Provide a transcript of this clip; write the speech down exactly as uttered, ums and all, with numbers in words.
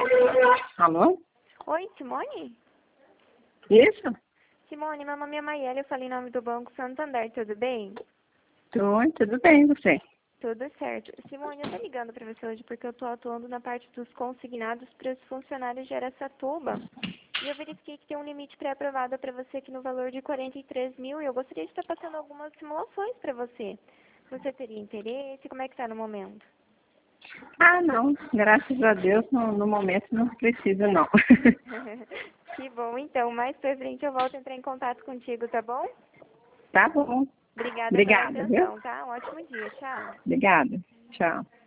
Alô? Oi, Simone? Isso? Simone, meu nome é Maiela, eu falei em nome do Banco Santander, tudo bem? Oi, tudo bem, você? Tudo certo. Simone, eu tô ligando para você hoje porque eu tô atuando na parte dos consignados para os funcionários de Araçatuba. E eu verifiquei que tem um limite pré-aprovado para você aqui no valor de quarenta e três mil e eu gostaria de estar passando algumas simulações para você. Você teria interesse? Como é que tá no momento? Ah, não, graças a Deus, no, no momento não precisa, não. Que bom, então. Mais pra frente eu volto a entrar em contato contigo, tá bom? Tá bom. Obrigada pela Obrigada, viu? atenção, tá? Um ótimo dia. Tchau. Obrigada. Tchau.